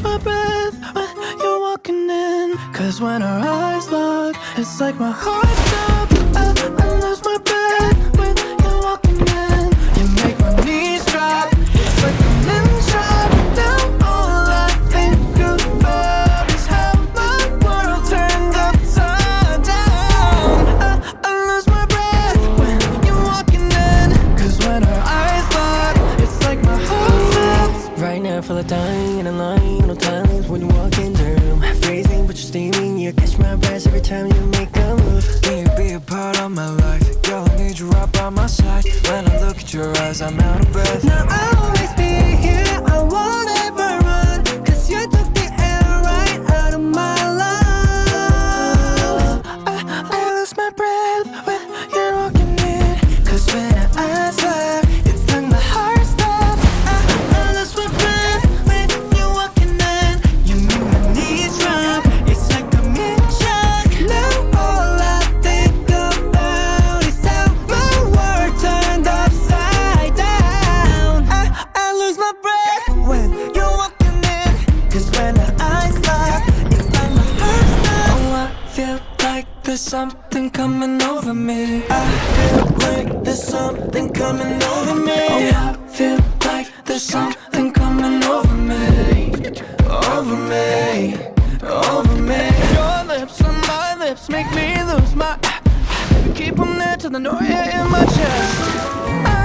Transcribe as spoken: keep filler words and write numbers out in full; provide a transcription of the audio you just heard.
my breath when you're walking in. Cause when our eyes lock, it's like my heart stops. I, I lose my breath when you're walking in. You make my knees drop. It's like I'm in shock. Now all I think about is how my world turned upside down. I, I lose my breath when you're walking in. Cause when our eyes lock, it's like my heart stops. Right now I feel like dying in a line. No times when you walk in the room. Freezing but you're steaming. You catch my breath every time you make a move. Can you be a part of my life? Girl, I need you right by my side. When I look at your eyes, I'm out of breath. Now I'll always be here, I won't ever run. Cause you took the air right out of my lungs. I, I lose my breath when you're walking in. Cause when our eyes lock, it's like my heart stops. I, I lose my breath when you're walking in. You make my knees drop, it's like I'm in shock. Now all I think about is how my world turned upside down. I, I lose my breath when you're walking in. Cause when our eyes lock, it's like my heart stops. Oh, I feel like there's something coming over me. I feel like there's something coming over me. Oh, I feel like there's something coming over me. Over me, over me. Your lips on my lips make me lose my. Keep them there till the noise in my chest. I